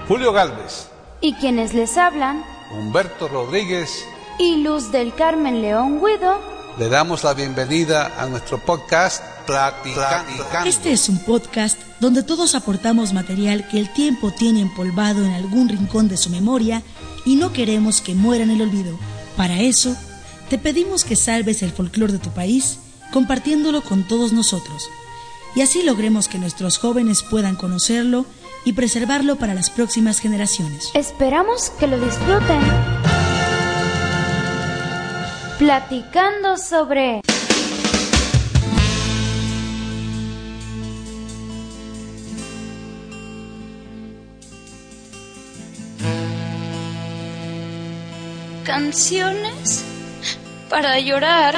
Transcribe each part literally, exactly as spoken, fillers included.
Julio Gálvez. Y quienes les hablan, Humberto Rodríguez y Luz del Carmen León Guido, le damos la bienvenida a nuestro podcast Platicando. Este es un podcast donde todos aportamos material que el tiempo tiene empolvado en algún rincón de su memoria y no queremos que muera en el olvido. Para eso, te pedimos que salves el folclore de tu país compartiéndolo con todos nosotros, y así logremos que nuestros jóvenes puedan conocerlo y preservarlo para las próximas generaciones. Esperamos que lo disfruten. Platicando sobre... Canciones para llorar.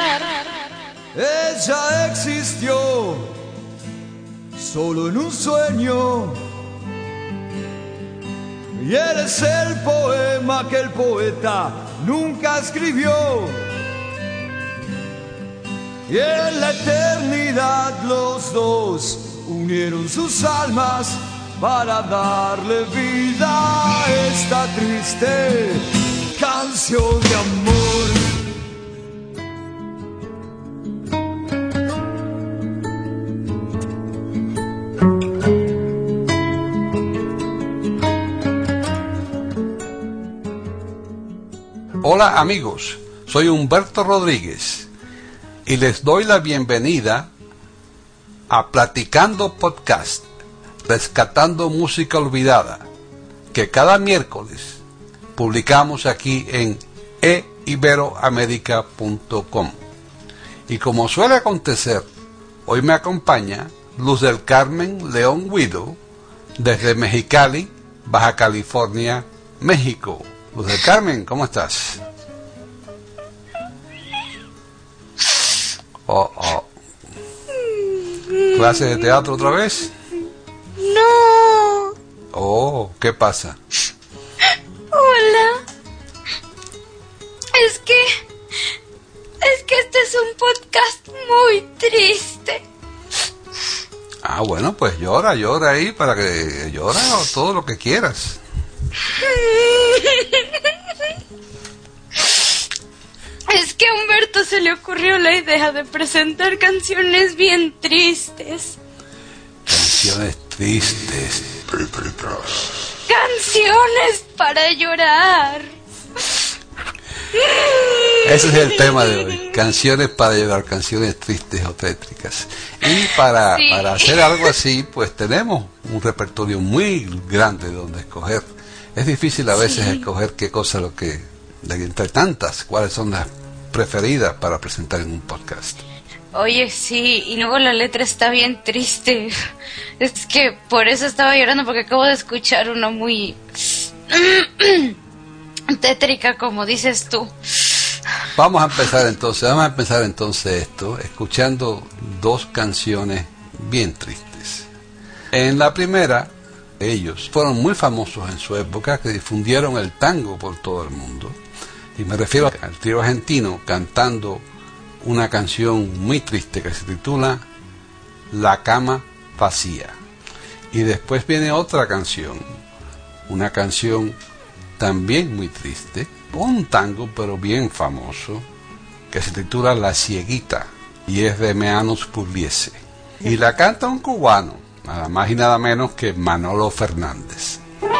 Ella existió solo en un sueño, y eres el poema que el poeta nunca escribió. Y en la eternidad los dos unieron sus almas para darle vida a esta triste canción de amor. Hola amigos, soy Humberto Rodríguez y les doy la bienvenida a Platicando Podcast, rescatando música olvidada, que cada miércoles publicamos aquí en e iberoamerica punto com. Y como suele acontecer, hoy me acompaña Luz del Carmen León Guido desde Mexicali, Baja California, México. Luz del Carmen, ¿cómo estás? Oh, oh. ¿Clase de teatro otra vez? No. Oh, ¿qué pasa? Hola. Es que... Es que este es un podcast muy triste. Ah, bueno, pues llora, llora ahí para que llora todo lo que quieras. Es que a Humberto se le ocurrió la idea de presentar canciones bien tristes. Canciones tristes, tétricas. Canciones para llorar. Ese es el tema de hoy, canciones para llorar, canciones tristes o tétricas. Y para, sí. para hacer algo así, pues tenemos un repertorio muy grande donde escoger. Es difícil a veces sí. escoger qué cosa lo que, de entre tantas, cuáles son las preferidas para presentar en un podcast. Oye, sí, y luego la letra está bien triste. Es que por eso estaba llorando, porque acabo de escuchar una muy tétrica, como dices tú. Vamos a empezar entonces, vamos a empezar entonces esto, escuchando dos canciones bien tristes. En la primera, ellos fueron muy famosos en su época, que difundieron el tango por todo el mundo. Y me refiero al trío argentino cantando una canción muy triste que se titula La cama vacía. Y después viene otra canción, una canción también muy triste, un tango pero bien famoso, que se titula La cieguita, y es de Meanos Pugliese. Y la canta un cubano, nada más y nada menos que Manolo Fernández.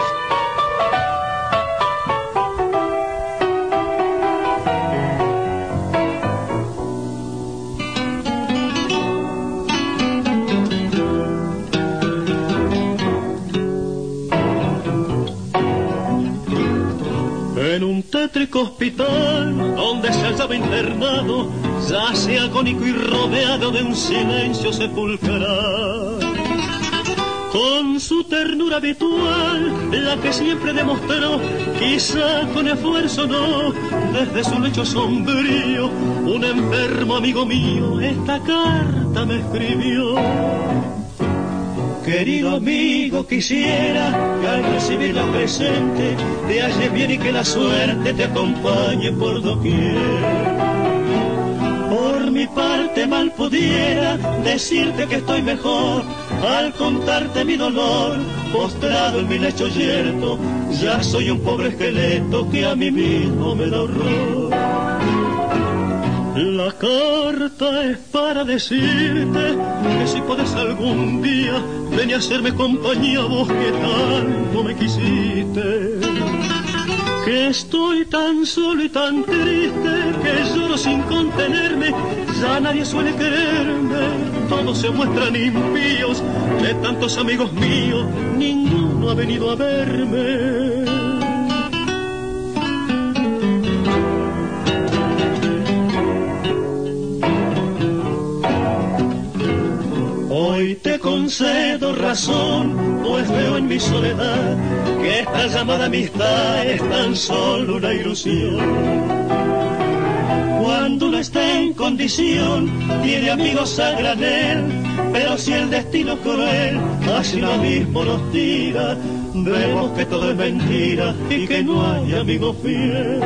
En un tétrico hospital donde se hallaba internado, yace agónico y rodeado de un silencio sepulcral. Con su ternura habitual, la que siempre demostró, quizá con esfuerzo no, desde su lecho sombrío, un enfermo amigo mío esta carta me escribió. Querido amigo, quisiera que al recibir la presente te halles bien y que la suerte te acompañe por doquier. Por mi parte mal pudiera decirte que estoy mejor al contarte mi dolor, postrado en mi lecho yerto, ya soy un pobre esqueleto que a mí mismo me da horror. La carta es para decirte que si podés algún día ven a hacerme compañía, vos que tanto me quisiste. Que estoy tan solo y tan triste que lloro sin contenerme, ya nadie suele quererme, todos se muestran impíos, de tantos amigos míos ninguno ha venido a verme. Hoy te concedo razón, pues veo en mi soledad que esta llamada amistad es tan solo una ilusión. Cuando uno está en condición, tiene amigos a granel, pero si el destino cruel así lo mismo nos tira, vemos que todo es mentira y que no hay amigo fiel.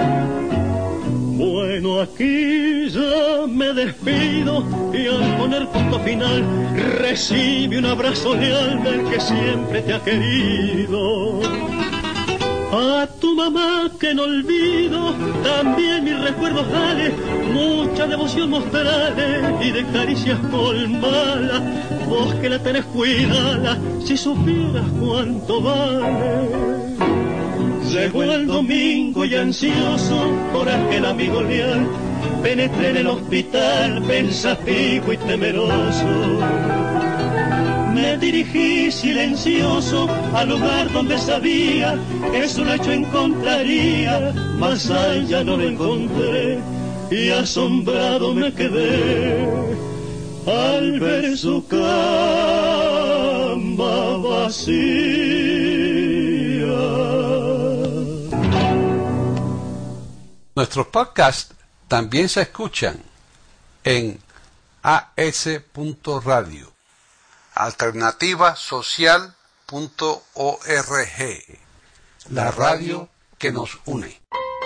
Bueno, aquí ya me despido y al poner punto final recibe un abrazo leal del que siempre te ha querido. A tu mamá que no olvido, también mis recuerdos dale, mucha devoción mostrale y de caricias colmala, vos que la tenés cuidala, si supieras cuánto vale. Llegó el domingo y ansioso por aquel amigo leal, penetré en el hospital pensativo y temeroso. Me dirigí silencioso al lugar donde sabía que su lecho encontraría, mas allá no lo encontré y asombrado me quedé al ver su cama vacía. Nuestros podcasts también se escuchan en a s punto radio, alternativa social punto org, la radio que nos une.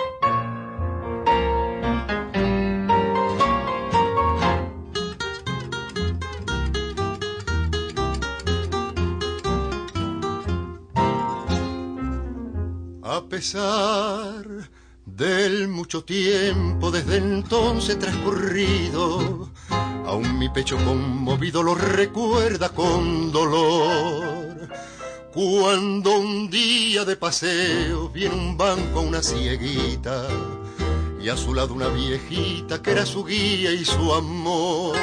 A pesar del mucho tiempo desde entonces transcurrido, aún mi pecho conmovido lo recuerda con dolor. Cuando un día de paseo vi en un banco a una cieguita y a su lado una viejita que era su guía y su amor,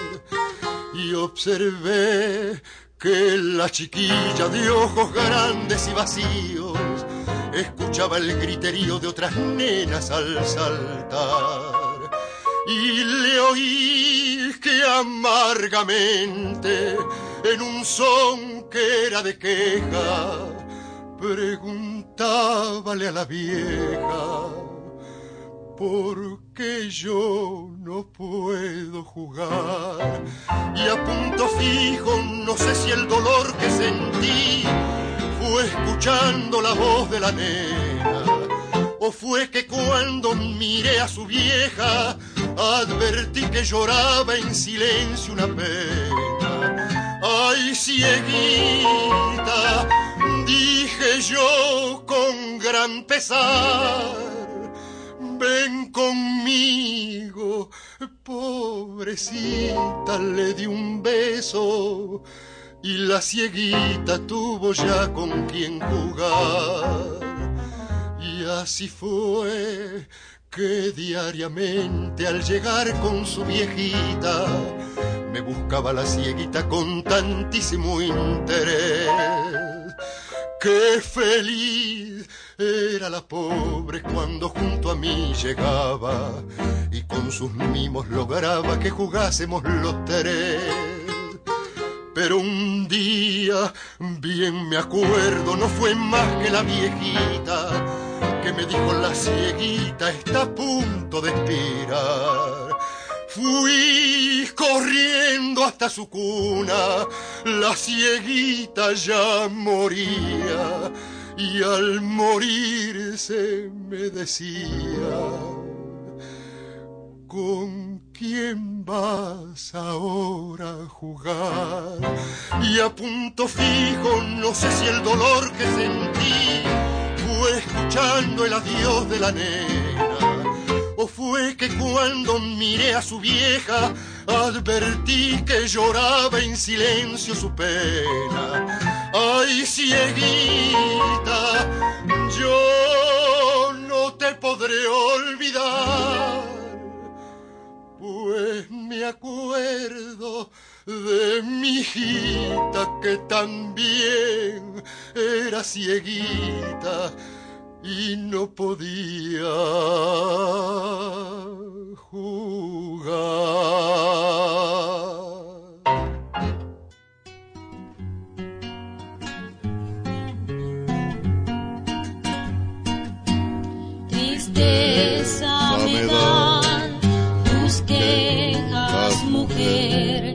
y observé que la chiquilla de ojos grandes y vacíos escuchaba el griterío de otras nenas al saltar, y le oí que amargamente en un son que era de queja preguntábale a la vieja: ¿por qué yo no puedo jugar? Y a punto fijo no sé si el dolor que sentí fue escuchando la voz de la nena, o fue que cuando miré a su vieja advertí que lloraba en silencio una pena. Ay, cieguita, dije yo con gran pesar, ven conmigo, pobrecita. Le di un beso y la cieguita tuvo ya con quien jugar. Y así fue que diariamente al llegar con su viejita me buscaba la cieguita con tantísimo interés. Qué feliz era la pobre cuando junto a mí llegaba y con sus mimos lograba que jugásemos los tres. Pero un día, bien me acuerdo, no fue más que la viejita que me dijo: la cieguita está a punto de expirar. Fui corriendo hasta su cuna, la cieguita ya moría, y al morirse me decía: ¿Con quién vas ahora a jugar? Y a punto fijo, no sé si el dolor que sentí fue escuchando el adiós de la nena, o fue que cuando miré a su vieja advertí que lloraba en silencio su pena. Ay, cieguita, yo no te podré olvidar, pues me acuerdo de mi hijita que también era cieguita y no podía jugar. Tristeza me dan tus quejas, mujer,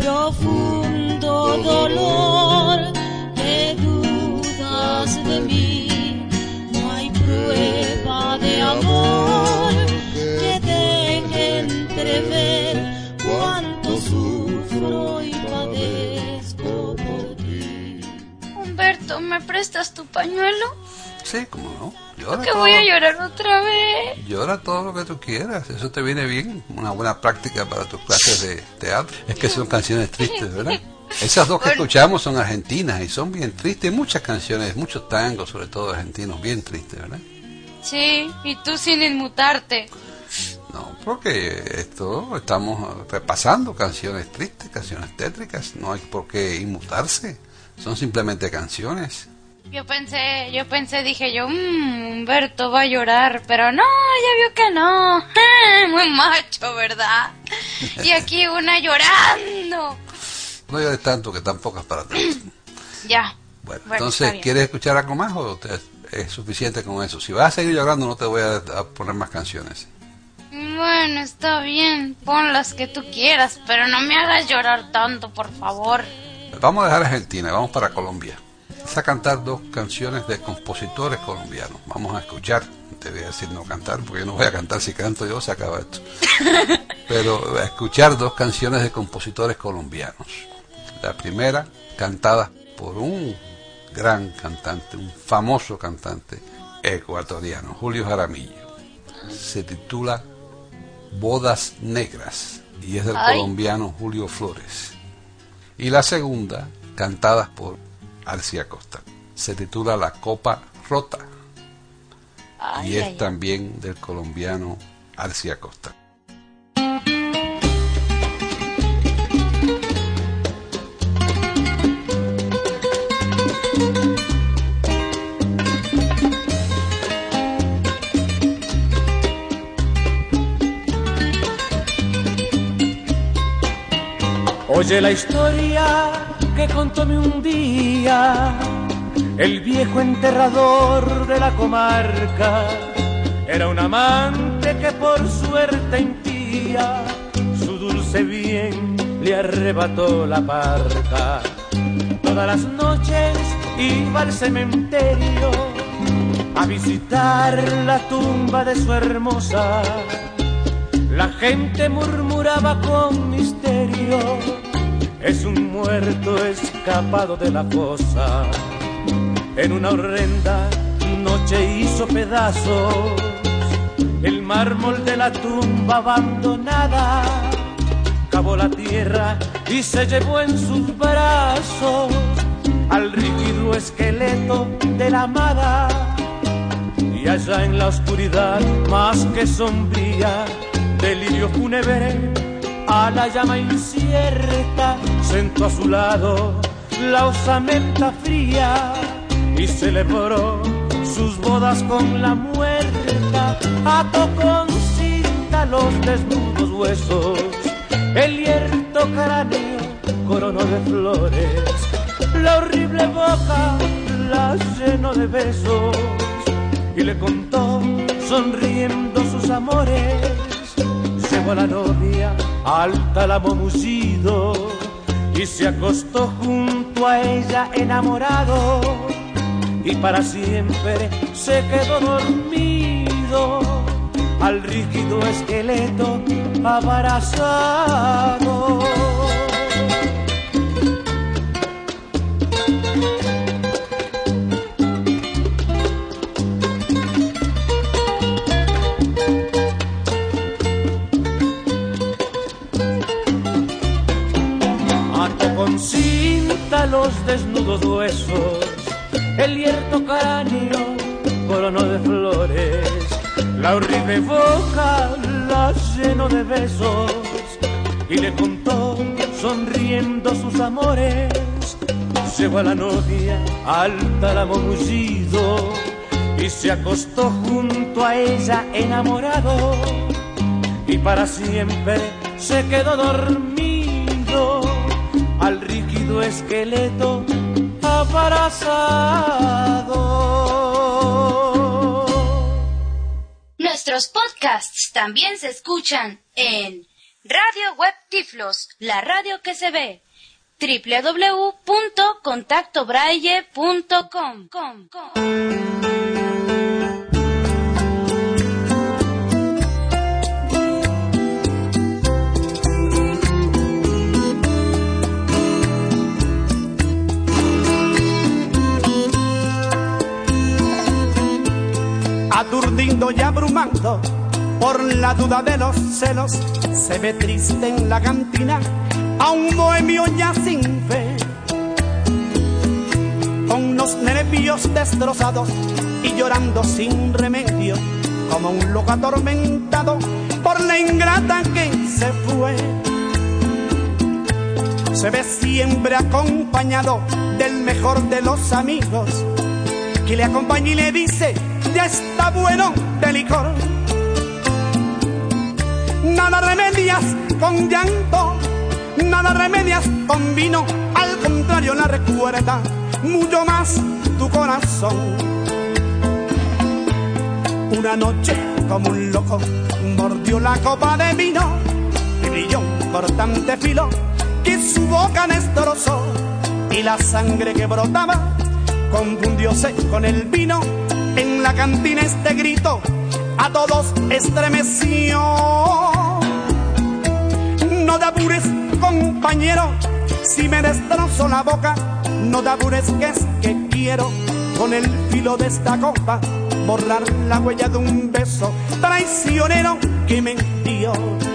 profundo dolor, que dudas de mí, no hay prueba de amor que deje entrever cuánto sufro y padezco por ti. Humberto, ¿me prestas tu pañuelo? Sí, cómo no. Llora Que todo. voy a llorar otra vez. Llora todo lo que tú quieras, eso te viene bien, una buena práctica para tus clases de teatro. Es que son canciones tristes, ¿verdad? Esas dos que escuchamos son argentinas y son bien tristes, muchas canciones, muchos tangos, sobre todo argentinos, bien tristes, ¿verdad? Sí, y tú sin inmutarte. No, porque esto estamos repasando canciones tristes, canciones tétricas, no hay por qué inmutarse, son simplemente canciones. Yo pensé, yo pensé, dije yo, mmm, Humberto va a llorar, pero no, ya vio que no. Muy macho, ¿verdad? Y aquí una llorando. No llores tanto, que tampoco es para tanto. Ya. Bueno, Bueno, entonces, ¿quieres escuchar algo más o te, es suficiente con eso? Si vas a seguir llorando, no te voy a, a poner más canciones. Bueno, está bien, pon las que tú quieras, pero no me hagas llorar tanto, por favor. Vamos a dejar Argentina, vamos para Colombia. Vamos a cantar dos canciones de compositores colombianos. Vamos a escuchar, te voy a decir no cantar, porque yo no voy a cantar, si canto yo se acaba esto. Pero a escuchar dos canciones de compositores colombianos. La primera, cantada por un gran cantante, un famoso cantante ecuatoriano, Julio Jaramillo. Se titula Bodas Negras y es del Ay. colombiano Julio Flores. Y la segunda, cantada por Arcy Acosta, se titula La Copa Rota Ay, y es ay, ay. también del colombiano Arcy Acosta. Oye la historia que contóme un día el viejo enterrador de la comarca. Era un amante que por suerte impía su dulce bien le arrebató la parca. Todas las noches iba al cementerio a visitar la tumba de su hermosa. La gente murmuraba con misterio, es un muerto escapado de la fosa. En una horrenda noche hizo pedazos el mármol de la tumba abandonada. Cavó la tierra y se llevó en sus brazos al rígido esqueleto de la amada. Y allá en la oscuridad más que sombría, delirio fúnebre a la llama incierta, sentó a su lado la osamenta fría y celebró sus bodas con la muerta. Ató con cinta los desnudos huesos, el hierto cráneo coronó de flores, la horrible boca la llenó de besos y le contó sonriendo sus amores. Llevó a la novia al tálamo mullido y se acostó junto a ella enamorado, y para siempre se quedó dormido. al rígido esqueleto abrazado. Ato con cinta los desnudos huesos, el hierto cráneo corono de flores, la horrible boca la llenó de besos y le contó sonriendo sus amores. Llevó a la novia al tálamo mullido y se acostó junto a ella enamorado, y para siempre se quedó dormido al rígido esqueleto abrazado. Nuestros podcasts también se escuchan en Radio Web Tiflos, la radio que se ve, doble u doble u doble u punto contacto braille punto com. Aturdido y abrumado por la duda de los celos, se ve triste en la cantina a un bohemio ya sin fe, con los nervios destrozados y llorando sin remedio, como un loco atormentado por la ingrata que se fue. Se ve siempre acompañado del mejor de los amigos, que le acompaña y le dice: ya está bueno de licor. Nada remedias con llanto, nada remedias con vino, al contrario la recuerda mucho más tu corazón. Una noche como un loco mordió la copa de vino y brilló un cortante filo que su boca destrozó, y la sangre que brotaba confundióse con el vino. En la cantina este grito a todos estremeció: no te apures, compañero, si me destrozo la boca, no te apures, que es que quiero con el filo de esta copa borrar la huella de un beso traicionero que me dio.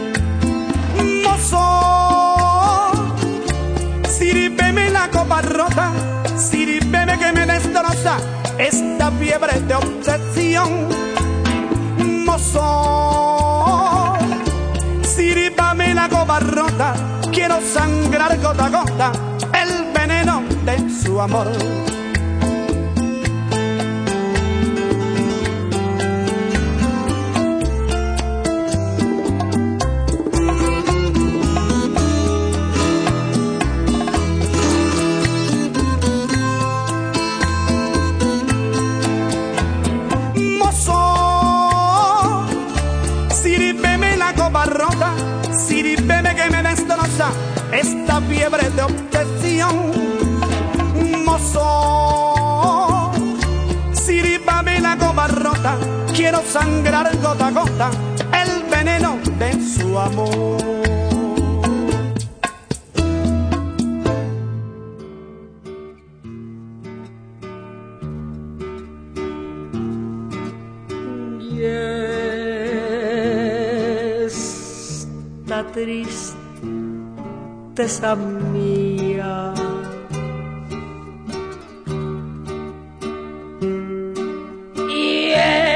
Mozo, sírveme la copa rota, sírveme que me destroza esta fiebre de obsesión. Mozo, sírvame la copa rota, quiero sangrar gota a gota el veneno de su amor. Rota, sírveme que me destroza esta fiebre de obsesión. Mozo, sírvame la copa rota, quiero sangrar gota a gota el veneno de su amor. Tristeza mía, y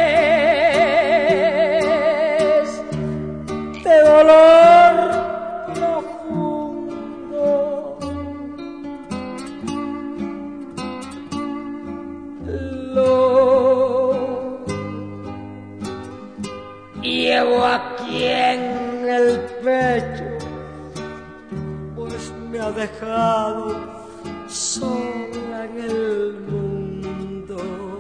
este dolor profundo lo llevo aquí en el pecho, pues me ha dejado sola en el mundo.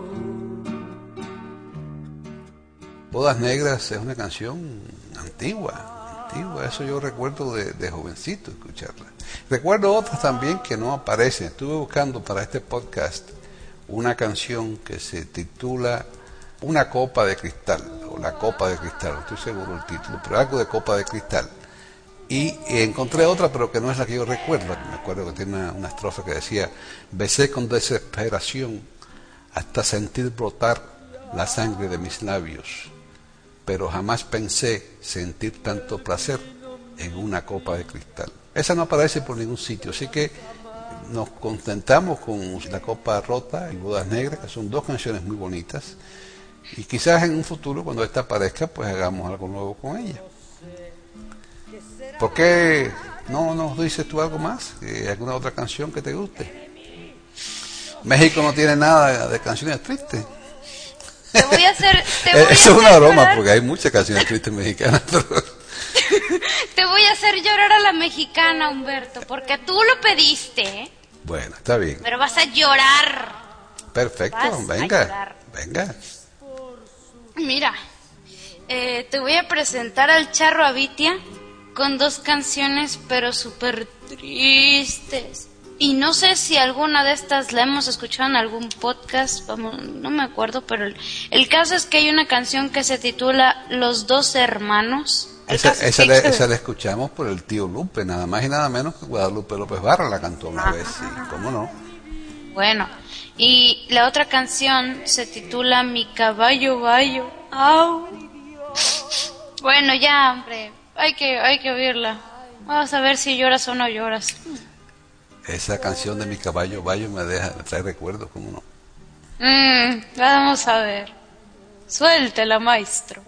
Bodas Negras es una canción antigua, antigua, eso yo recuerdo de, de jovencito escucharla. Recuerdo otras también que no aparecen. Estuve buscando para este podcast una canción que se titula Una copa de cristal, o la copa de cristal, no estoy seguro del título, pero algo de copa de cristal. Y encontré otra, pero que no es la que yo recuerdo. Me acuerdo que tiene una, una estrofa que decía: besé con desesperación hasta sentir brotar la sangre de mis labios, pero jamás pensé sentir tanto placer en una copa de cristal. Esa no aparece por ningún sitio, así que nos contentamos con La copa rota y Bodas negras, que son dos canciones muy bonitas, y quizás en un futuro, cuando esta aparezca, pues hagamos algo nuevo con ella. ¿Por qué no nos dices tú algo más? ¿Alguna otra canción que te guste? México no tiene nada de canciones tristes. Te voy a hacer... Te voy Eso a es una hacer broma, llorar. porque hay muchas canciones tristes mexicanas. Pero... Te voy a hacer llorar a la mexicana, Humberto, porque tú lo pediste, ¿eh? Bueno, está bien. Pero vas a llorar. Perfecto, Vas a venga, llorar. venga. Mira, eh, te voy a presentar al Charro Avitia con dos canciones, pero súper tristes. Y no sé si alguna de estas la hemos escuchado en algún podcast, vamos, no me acuerdo, pero el, el caso es que hay una canción que se titula Los Dos Hermanos. El Esa, caso es esa, que- la, esa la escuchamos por el tío Lupe, nada más y nada menos que Guadalupe López Barra la cantó una vez, sí, cómo no. Bueno, y la otra canción se titula Mi caballo bayo. Au. Bueno, ya, hombre, hay que, hay que oírla. Vamos a ver si lloras o no lloras. Esa canción de Mi caballo bayo me deja, me trae recuerdos, cómo no. Mm, vamos a ver. Suéltela, maestro.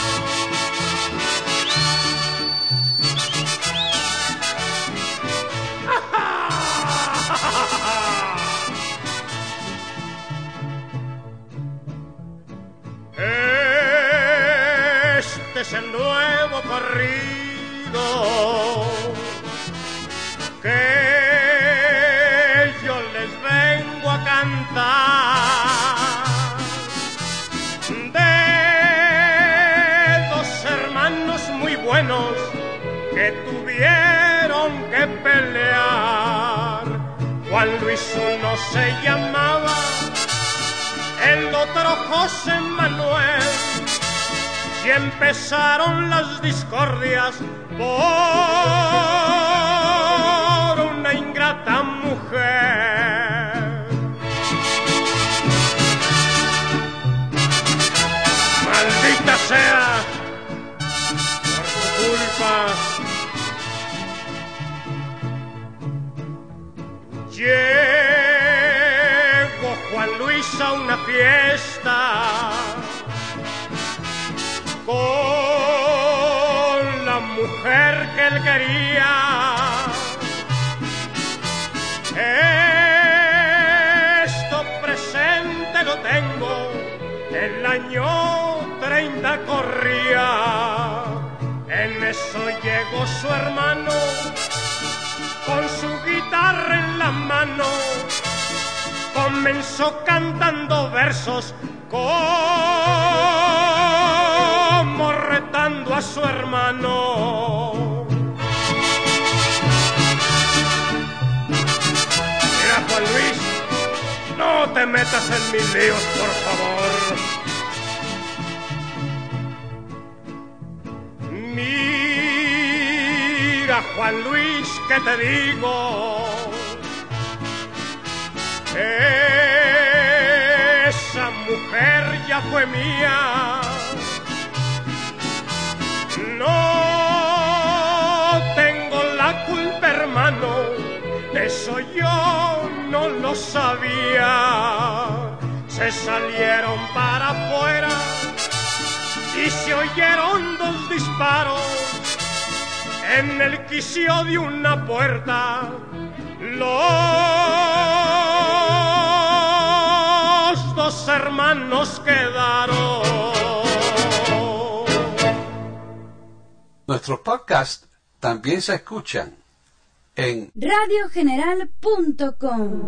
Este es el nuevo corrido que yo les vengo a cantar, de dos hermanos muy buenos que tuvieron que pelear. Juan Luis uno se llamaba, el otro José Manuel, y empezaron las discordias por una ingrata mujer. Maldita sea, por tu culpa llegó Juan Luis a una fiesta con la mujer que él quería. Esto presente lo tengo, el año treinta corría. En eso llegó su hermano con su guitarra en la mano, comenzó cantando versos como retando a su hermano. Mira, Juan Luis, no te metas en mis líos, por favor. Mira, Juan Luis, que te digo, esa mujer ya fue mía. No tengo la culpa, hermano, eso yo no lo sabía. Se salieron para afuera y se oyeron dos disparos en el quicio de una puerta. Los dos hermanos quedaron. Nuestros podcasts también se escuchan en radio general punto com.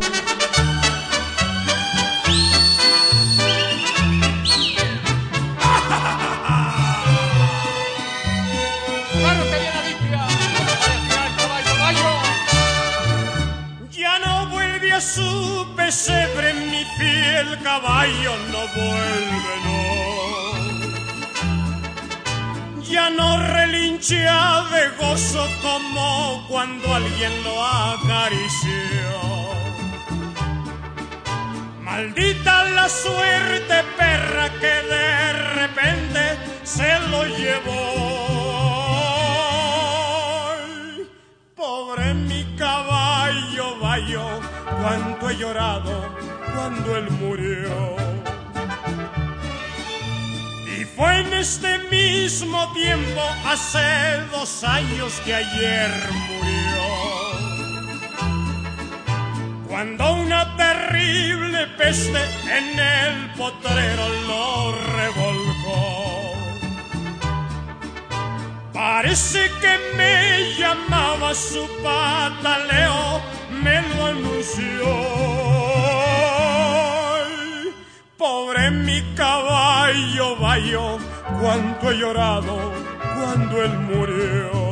Ya no vuelve a su pesebre, mi fiel caballo no vuelve, no. ya no relincha de gozo como cuando alguien lo acarició. Maldita la suerte, perra, que de repente se lo llevó. Ay, pobre mi caballo, bayo, cuánto he llorado cuando él murió. Y fue en este mismo tiempo, hace dos años que ayer murió, cuando una terrible peste en el potrero lo revolcó. Parece que me llamaba su pataleo, me lo anunció. Ay, pobre mi caballo, bayo, cuánto he llorado cuando él murió.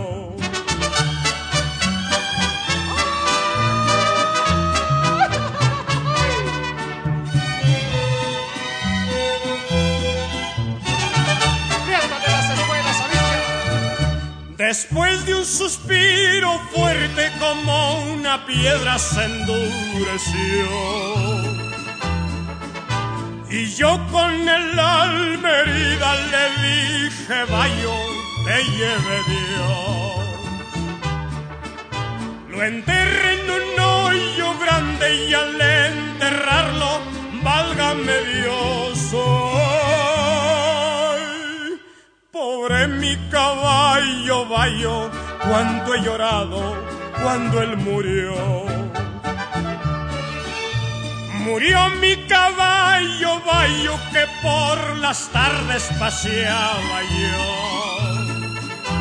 Después de un suspiro fuerte como una piedra se endureció, y yo con el alma herida le dije, bayo, te lleve Dios. Lo enterré en un hoyo grande y al enterrarlo, válgame Dios. Ay, pobre mi caballo, bayo, cuánto he llorado cuando él murió. Murió mi caballo, bayo, que por las tardes paseaba yo,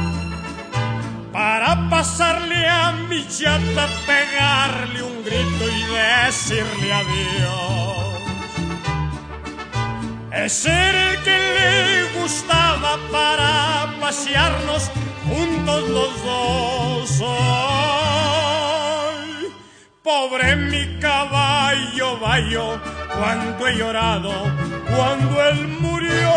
para pasarle a mi chata, pegarle un grito y decirle adiós. Ese era el que le gustaba para pasearnos juntos los dos. Ay, pobre mi caballo, bayo, cuánto he llorado cuando él murió.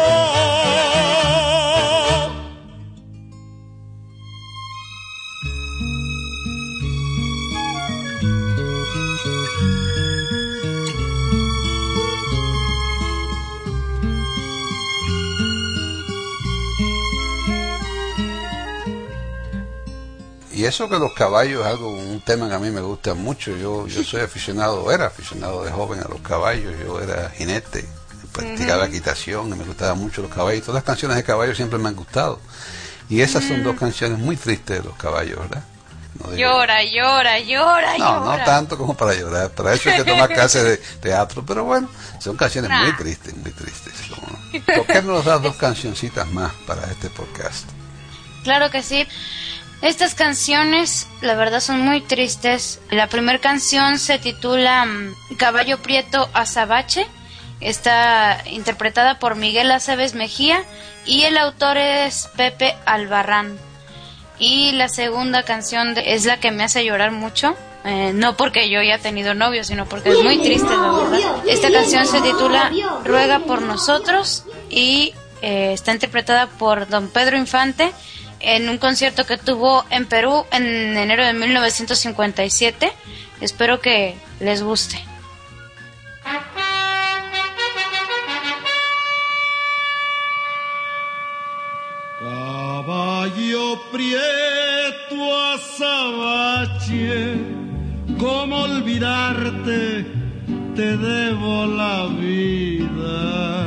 Y eso que los caballos es algo, un tema que a mí me gusta mucho. Yo yo soy aficionado, era aficionado de joven a los caballos. Yo era jinete, practicaba equitación y me gustaban mucho los caballos. Todas las canciones de caballos siempre me han gustado. Y esas son dos canciones muy tristes de los caballos, ¿verdad? No digo, llora, llora, llora, no, llora. no tanto como para llorar. Para eso hay que tomar clases de teatro. Pero bueno, son canciones nah. muy tristes, muy tristes. ¿No? ¿Por qué no nos das dos cancioncitas más para este podcast? Claro que sí. Estas canciones, la verdad, son muy tristes. La primera canción se titula um, Caballo Prieto Azabache. Está interpretada por Miguel Aceves Mejía y el autor es Pepe Albarrán. Y la segunda canción de, es la que me hace llorar mucho. Eh, no porque yo haya tenido novio, sino porque es muy triste, la verdad. Esta canción se titula Ruega por Nosotros y eh, está interpretada por don Pedro Infante en un concierto que tuvo en Perú en enero de mil novecientos cincuenta y siete. Espero que les guste. Caballo prieto azabache, ¿cómo olvidarte? Te debo la vida.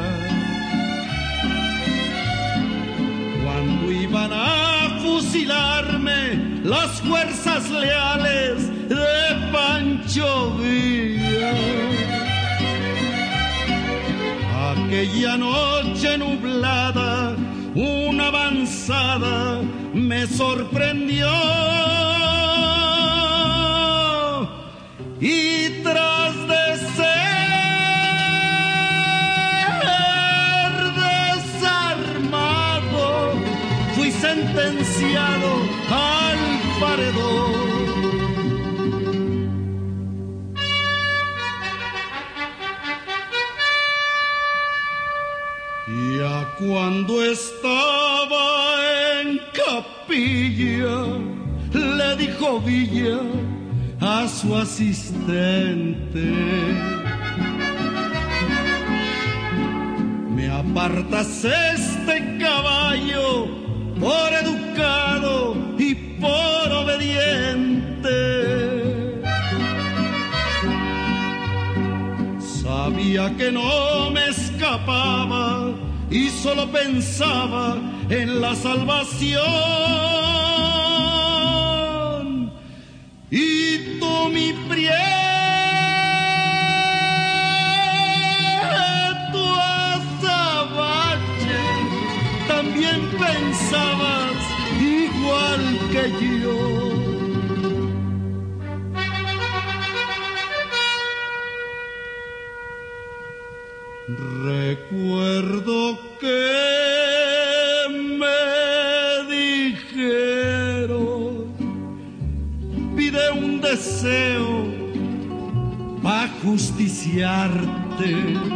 Cuando iban a fusilarme las fuerzas leales de Pancho Villa, aquella noche nublada, una avanzada me sorprendió y tras de ser desarmado fui sentenciado al paredón. Ya cuando estaba en capilla, le dijo Villa a su asistente: me apartas este caballo por educado y por obediente. Sabía que no me escapaba y solo pensaba en la salvación. Y tú, mi prieto azabache, también pensabas igual que yo. Recuerdo que me dijeron: pide un deseo pa' justiciarte.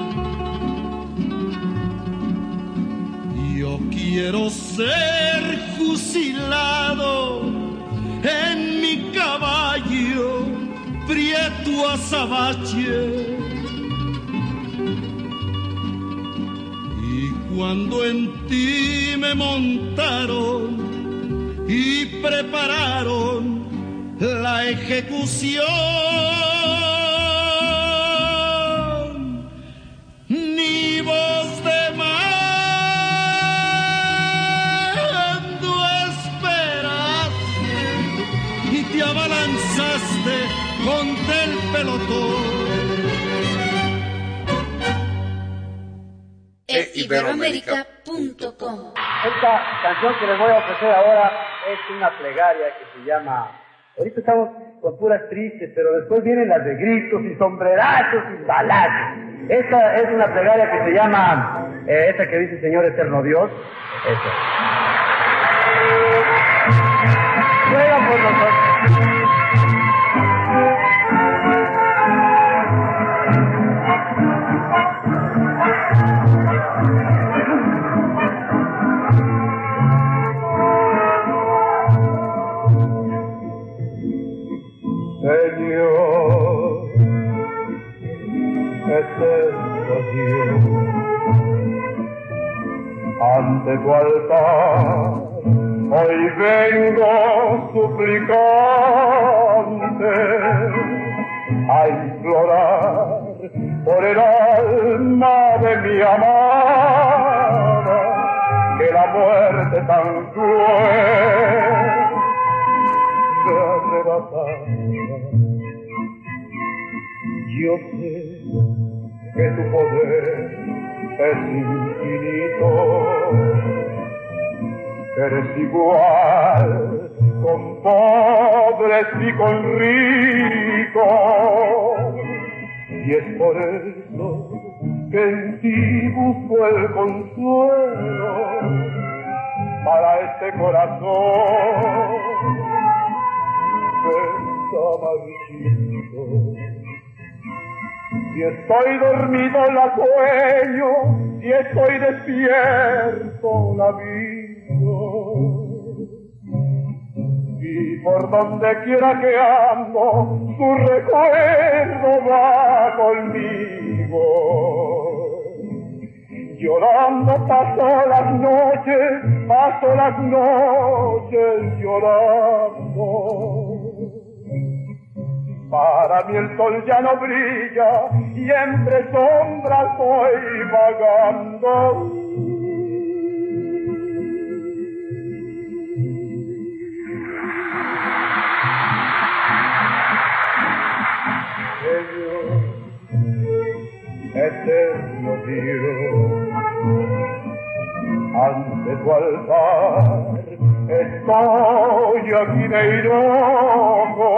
Yo quiero ser fusilado en mi caballo prieto azabache. Cuando en ti me montaron y prepararon la ejecución, ni voz de mando esperaste y te abalanzaste contra el pelotón. iberoamérica punto com. Esta canción que les voy a ofrecer ahora es una plegaria que se llama... Ahorita estamos con puras tristes, pero después vienen las de gritos y sombrerazos y balazos. Esta es una plegaria que se llama... Eh, esta que dice Señor Eterno Dios. Esta. Ruega por nosotros. Señor, eterno Dios, ante tu altar hoy vengo suplicante a implorar por el alma de mi amada, que la muerte tan cruel me arrebatara. Yo sé que tu poder es infinito, eres igual con pobres y con ricos, y es por eso que en ti busco el consuelo para este corazón que está marchito. Si estoy dormido la sueño, si estoy despierto la vivo, y por donde quiera que ando, su recuerdo va conmigo. Llorando paso las noches, paso las noches llorando. Para mí el sol ya no brilla y entre sombras voy vagando. Señor, eterno Dios, ante tu altar estoy aquí de enojo.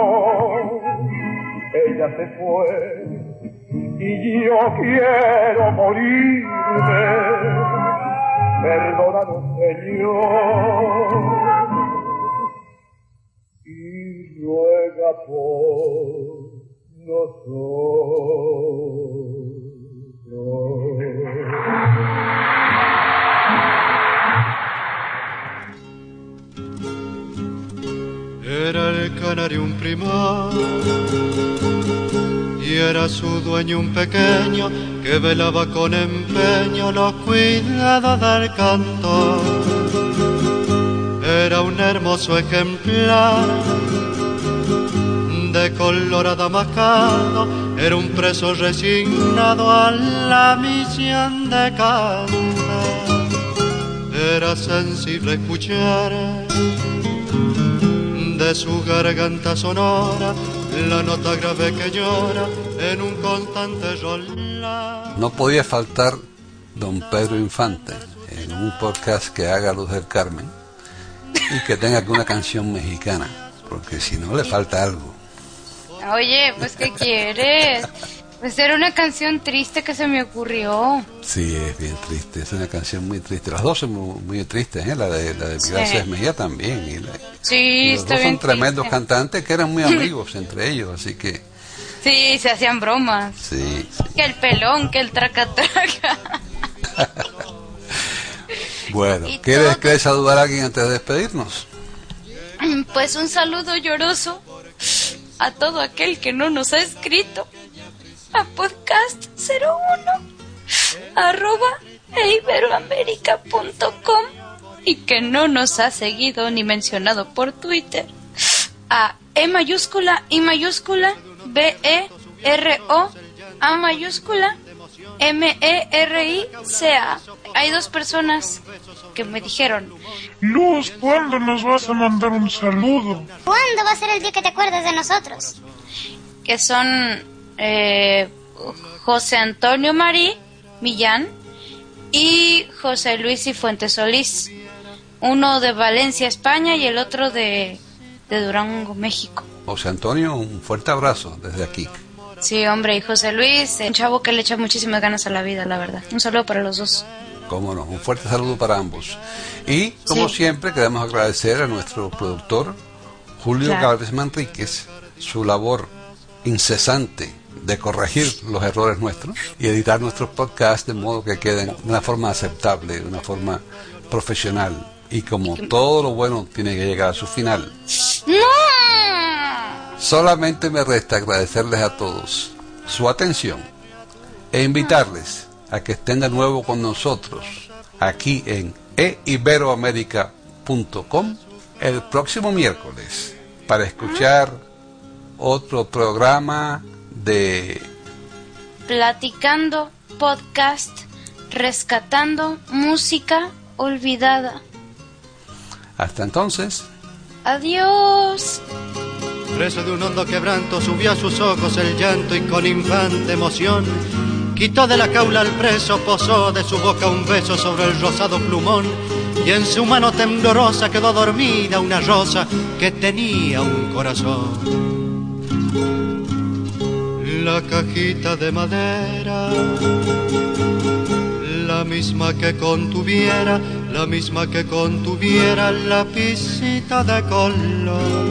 Ella se fue y yo quiero morirme. Perdónanos, Señor, y ruega por nosotros. limón. Y era su dueño un pequeño que velaba con empeño los cuidados del cantor. Era un hermoso ejemplar de color adamascado, era un preso resignado a la misión de cantar. Era sensible escuchar de su garganta sonora la nota grave que llora en un constante rolar. No podía faltar don Pedro Infante en un podcast que haga Luz del Carmen y que tenga alguna canción mexicana, porque si no le falta algo. Oye, pues ¿qué quieres? Pues era una canción triste que se me ocurrió. Sí, es bien triste, es una canción muy triste. Las dos son muy, muy tristes, ¿eh? La de la de Gracias sí. Mejía también. Y la, sí, y los está dos bien son tremendos triste. cantantes que eran muy amigos entre ellos, así que... Sí, se hacían bromas. Sí, sí. Que el pelón, que el traca-traca. Bueno, ¿quieres, ¿quieres saludar a alguien antes de despedirnos? Pues un saludo lloroso a todo aquel que no nos ha escrito a podcast cero uno arroba iberoamerica punto com y que no nos ha seguido ni mencionado por Twitter a E mayúscula, I mayúscula, B E R O, A mayúscula, M E R I C A. Hay dos personas que me dijeron: Luz, ¿cuándo nos vas a mandar un saludo? ¿Cuándo va a ser el día que te acuerdes de nosotros? Que son eh, José Antonio Marí Millán y José Luis y Fuentes Solís. Uno de Valencia, España, y el otro de, de Durango, México. José Antonio, un fuerte abrazo desde aquí. Sí, hombre, y José Luis, un chavo que le echa muchísimas ganas a la vida, la verdad. Un saludo para los dos. Cómo no, un fuerte saludo para ambos. Y, como sí. siempre, queremos agradecer a nuestro productor, Julio claro. Gálvez Manríquez, su labor incesante de corregir los errores nuestros y editar nuestros podcasts de modo que queden de una forma aceptable, de una forma profesional. Y como todo lo bueno tiene que llegar a su final. ¡No! Solamente me resta agradecerles a todos su atención e invitarles a que estén de nuevo con nosotros aquí en e iberoamerica punto com el próximo miércoles para escuchar otro programa de Platicando Podcast, rescatando música olvidada. Hasta entonces. Adiós. Preso de un hondo quebranto subió a sus ojos el llanto y con infante emoción quitó de la jaula al preso, posó de su boca un beso sobre el rosado plumón y en su mano temblorosa quedó dormida una rosa que tenía un corazón. La cajita de madera, la misma que contuviera, la misma que contuviera la pisita de color,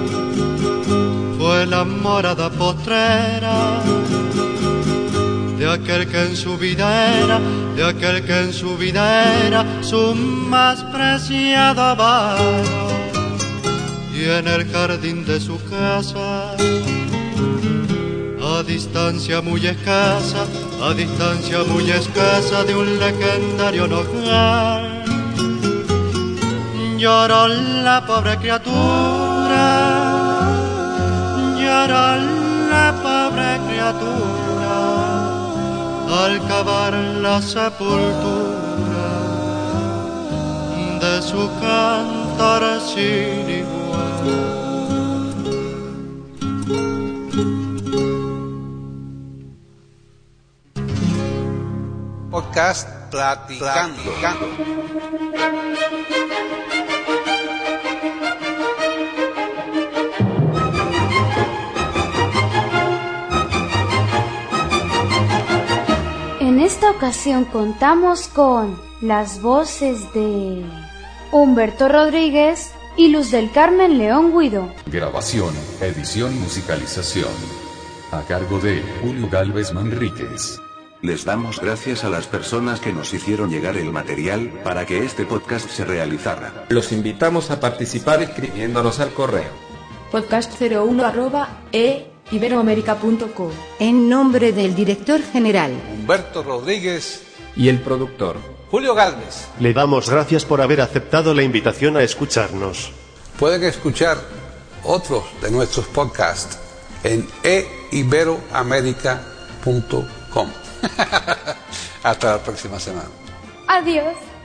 fue la morada postrera de aquel que en su vida era, de aquel que en su vida era su más preciado avaro. Y en el jardín de su casa, a distancia muy escasa, a distancia muy escasa de un legendario hogar, lloró la pobre criatura, lloró la pobre criatura al cavar la sepultura de su cantar sin igual. Podcast Platicando. Platicando. En esta ocasión contamos con las voces de Humberto Rodríguez y Luz del Carmen León Guido. Grabación, edición y musicalización a cargo de Julio Gálvez Manríquez. Les damos gracias a las personas que nos hicieron llegar el material para que este podcast se realizara. Los invitamos a participar escribiéndonos al correo podcast cero uno arroba e iberoamerica punto com. En nombre del director general Humberto Rodríguez y el productor Julio Gálvez, le damos gracias por haber aceptado la invitación a escucharnos. Pueden escuchar otros de nuestros podcasts en e iberoamerica punto com. Hasta la próxima semana. Adiós.